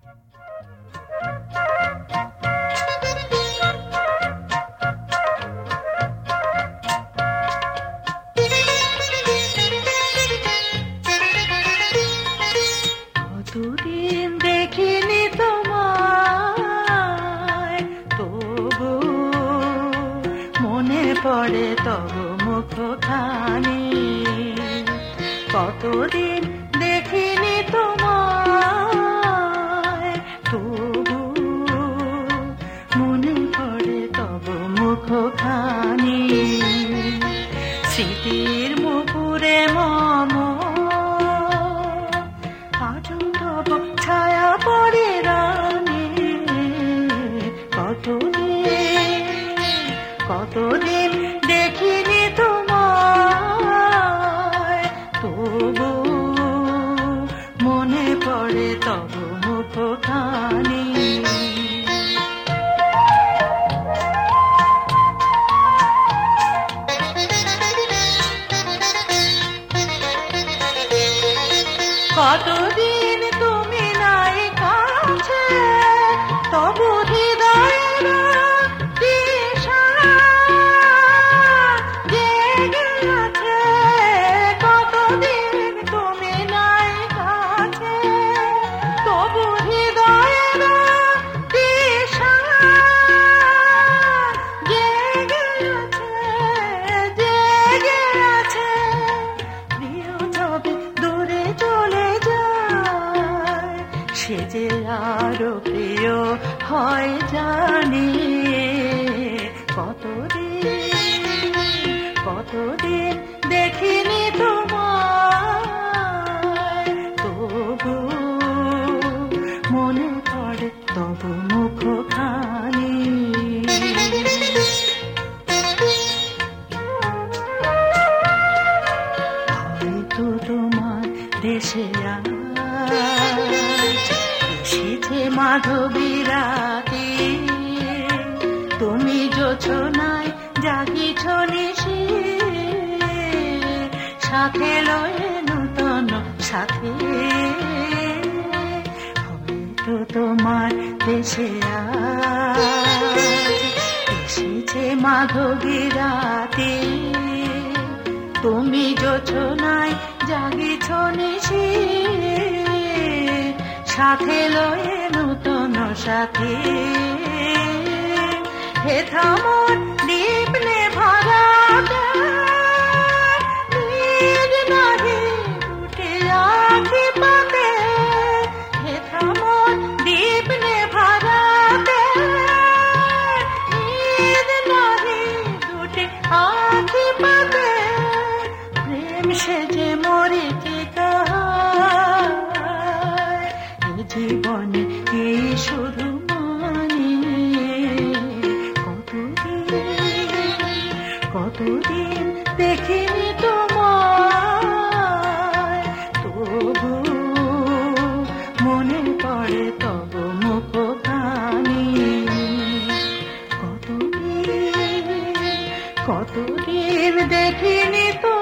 কতদিন দেখিনি তোমায়, তবু মনে পড়ে তবু মুখখানি। কতদিন দেখিনি তোমায়, তবু মনে পড়ে তবু মুখখানি। স্মৃতির মুকুরে মম ছায়া পড়ে রানী। কতদিন দেখিনি তোমায়, তবু মনে পড়ে তবু মুখখানি। কতদিন তুমি নাই কাছে, তবু হৃদয়ের দিশা জেগে আছে। কতদিন তুমি নাই কাছে, তবু হৃদয়ের দিশা জেগে আছে, জেগে আছে। প্রিয় ছবি দূরে চলে যায়, সে যে আরো প্রিয় হয় জানি। কতদিন দেখিনি তোমায়, তবু মনে পড়ে তবু মুখখানি। হয়তো তোমার দেশে এসেছে মাধবী রাতে, তুমি জোছনায় জাগিছ নিশি, সাথে লয়ে নূতন সাথে। হয়তো তোমার দেশে এসেছে মাধবী রাতে, তুমি জোছনায় জাগিছ নিশি, সাথে লয়ে নূতন সাথে। হে থামর দীপ নে ভরা নীর নাহি দুটি আঁখি পাতে। হে থামর দীপ নে ভরা নীর নাহি দুটি আঁখি পাতে। প্রেম সেজে মরিচিকা জীবনে এই শুধু মানে। কতদিন দেখিনি তোমায়, তবু মনে পড়ে তবু মুখখানি। কতদিন দেখিনি তো